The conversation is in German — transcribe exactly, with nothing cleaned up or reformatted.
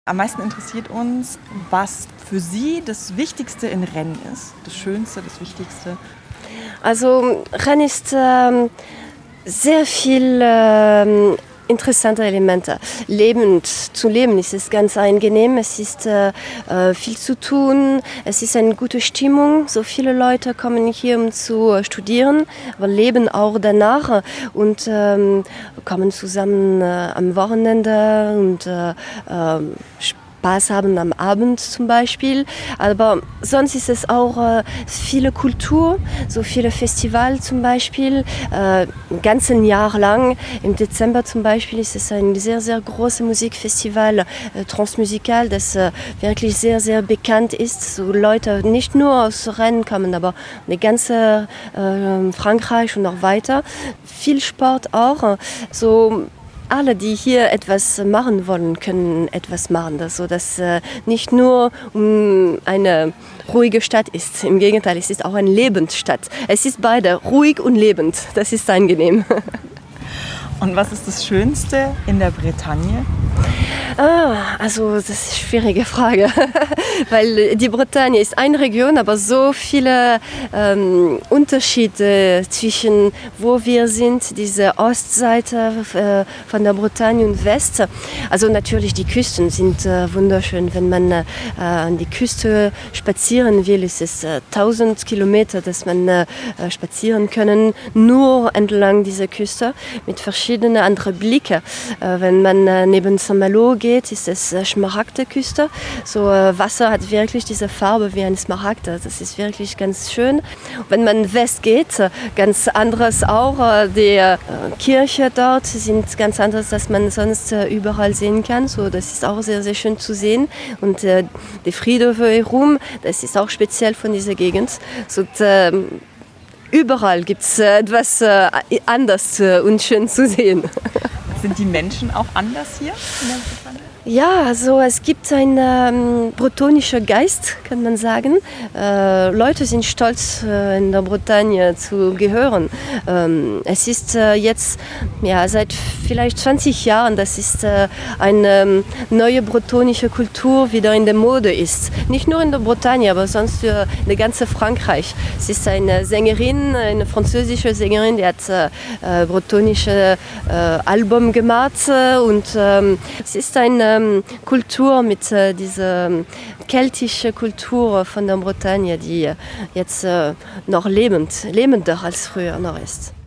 Am meisten interessiert uns, was für Sie das Wichtigste in Rennes ist. Das Schönste, das Wichtigste. Also Rennes ist ähm, sehr viel ähm, interessante Elemente. Lebend zu leben ist es ganz angenehm. Es ist äh, viel zu tun. Es ist eine gute Stimmung. So viele Leute kommen hier, um zu studieren, aber leben auch danach und ähm, kommen zusammen äh, am Wochenende und äh, äh, Spaß haben am Abend zum Beispiel. Aber sonst ist es auch äh, viele Kultur, so viele Festivals zum Beispiel, äh, ein ganzes Jahr lang. Im Dezember zum Beispiel ist es ein sehr, sehr großes Musikfestival, äh, Transmusical, das äh, wirklich sehr, sehr bekannt ist. So Leute nicht nur aus Rennes kommen, aber die ganze äh, Frankreich und noch weiter. Viel Sport auch. So alle, die hier etwas machen wollen, können etwas machen, so dass äh, nicht nur um eine ruhige Stadt ist. Im Gegenteil, es ist auch eine Lebensstadt. Es ist beide ruhig und lebend. Das ist angenehm. Und was ist das Schönste in der Bretagne? Ah, also das ist eine schwierige Frage, weil die Bretagne ist eine Region, aber so viele ähm, Unterschiede zwischen wo wir sind, diese Ostseite äh, von der Bretagne und West. Also natürlich die Küsten sind äh, wunderschön. Wenn man äh, an die Küste spazieren will, ist es äh, tausend Kilometer, dass man äh, spazieren können, nur entlang dieser Küste mit verschiedenen anderen Blicken. Äh, wenn man äh, neben Saint-Malo geht, ist es äh, Schmaragdeküste. So äh, Wasser hat wirklich diese Farbe wie ein Smaragd. Das ist wirklich ganz schön. Wenn man west geht, äh, ganz anderes auch. Äh, die äh, Kirche dort sind ganz anders, als man sonst äh, überall sehen kann. So, das ist auch sehr, sehr schön zu sehen. Und äh, die Friedhöfe herum, das ist auch speziell von dieser Gegend. So, äh, überall gibt es äh, etwas äh, anders äh, und schön zu sehen. Sind die Menschen auch anders hier in der Bretagne? Ja, also es gibt einen ähm, bretonischer Geist, kann man sagen. Äh, Leute sind stolz, äh, in der Bretagne zu gehören. Ähm, es ist äh, jetzt ja, seit vielleicht zwanzig Jahren, dass es äh, eine ähm, neue bretonische Kultur wieder in der Mode ist. Nicht nur in der Bretagne, aber sonst für das ganze Frankreich. Es ist eine Sängerin, eine französische Sängerin, die hat äh, äh, bretonische äh, Album gemacht äh, und ähm, es ist eine Kultur mit äh, dieser keltische Kultur von der Bretagne, die äh, jetzt äh, noch lebend, lebender als früher noch ist.